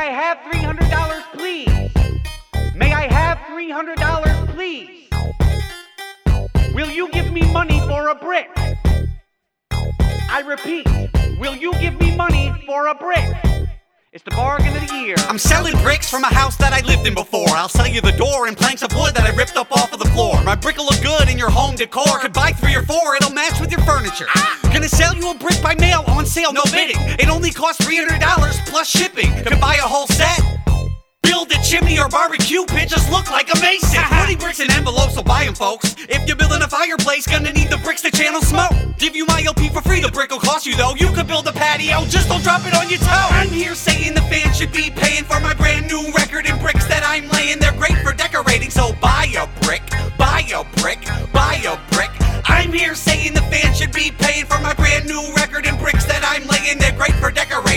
I have $300, please? May I have $300, please? Will you give me money for a brick? I repeat, will you give me money for a brick? It's the bargain of the year. I'm selling bricks from a house that I lived in before. I'll sell you the door and planks of wood that I ripped up off of the floor. My brick will look good in your home decor. Could buy 3 or 4, it'll match with your furniture. Gonna sell you a brick by mail, on sale, no bidding. It only costs $300 plus shipping. Could buy a whole set. Build a chimney or barbecue pit, just look like a mason. 20 bricks in envelopes, so buy them, folks. If you're building a fireplace, gonna need the bricks to channel smoke. Give you my LP for free, the brick will cost you though. You could build a patio, just don't drop it on your toe. I'm here saying the fans should be paying for my brand new record and bricks that I'm laying. They're great for decorating, so buy a brick, buy a brick, buy a brick. I'm here saying the fans should be paying for my brand new record and bricks that I'm laying. They're great for decorating.